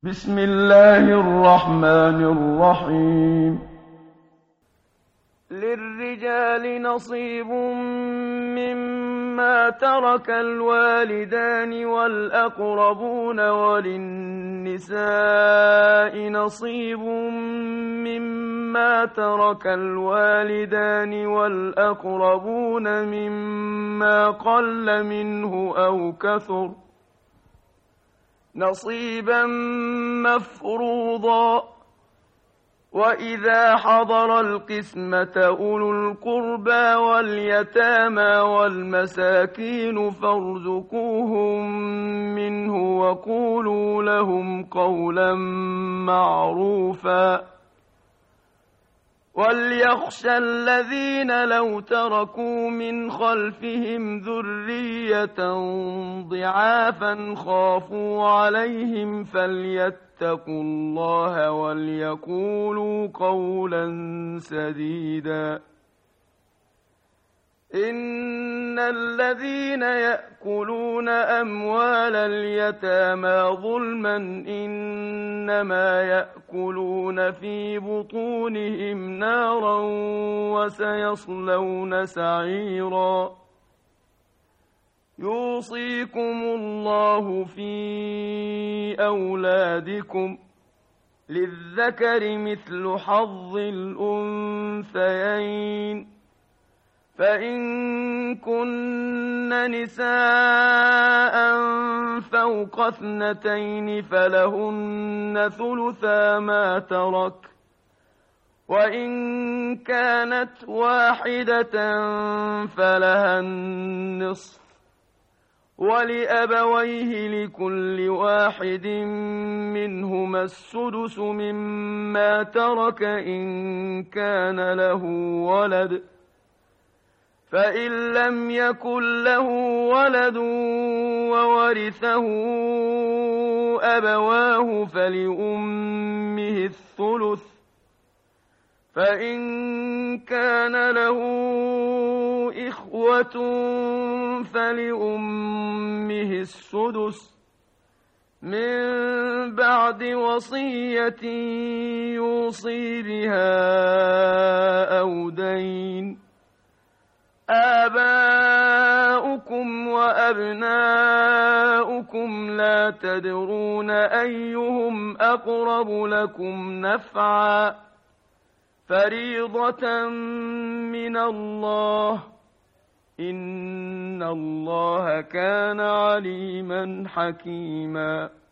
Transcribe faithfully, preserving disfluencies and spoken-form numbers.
بسم الله الرحمن الرحيم. للرجال نصيب مما ترك الوالدان والأقربون وللنساء نصيب مما ترك الوالدان والأقربون مما قل منه أو كثر نصيبا مفروضا. وإذا حضر القسمة أولو القربى واليتامى والمساكين فارزقوهم منه وقولوا لهم قولا معروفا. وليخشى الذين لو تركوا من خلفهم ذرية ضعافا خافوا عليهم فليتقوا الله وليقولوا قولا سديدا. إن الذين يأكلون أموال اليتامى ظلما إنما يأكلون في بطونهم نارا وسيصلون سعيرا. يوصيكم الله في أولادكم للذكر مثل حظ الأنثيين. فإن كن نساء فوق اثنتين فلهن ثلثا ما ترك، وإن كانت واحدة فلها النصف، ولأبويه لكل واحد منهما السدس مما ترك إن كان له ولد، فإن لم يكن له ولد وورثه أبواه فلأمه الثلث، فإن كان له إخوة فلأمه السدس من بعد وصية يوصي بها أو دين. آباؤكم وأبناؤكم لا تدرون أيهم أقرب لكم نفعا، فريضة من الله، إن الله كان عليما حكيما.